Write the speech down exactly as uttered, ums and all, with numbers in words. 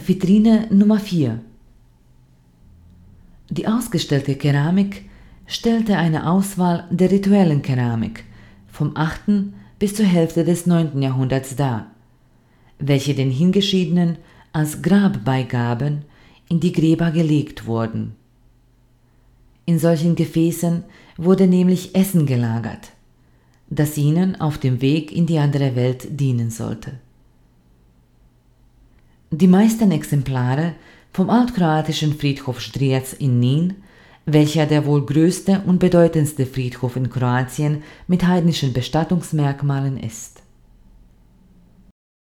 Vitrine Nummer vier. Die ausgestellte Keramik stellte eine Auswahl der rituellen Keramik vom achten bis zur Hälfte des neunten Jahrhunderts dar, welche den Hingeschiedenen als Grabbeigaben in die Gräber gelegt wurden. In solchen Gefäßen wurde nämlich Essen gelagert, das ihnen auf dem Weg in die andere Welt dienen sollte. Die meisten Exemplare vom altkroatischen Friedhof Strijac in Nin, welcher der wohl größte und bedeutendste Friedhof in Kroatien mit heidnischen Bestattungsmerkmalen ist.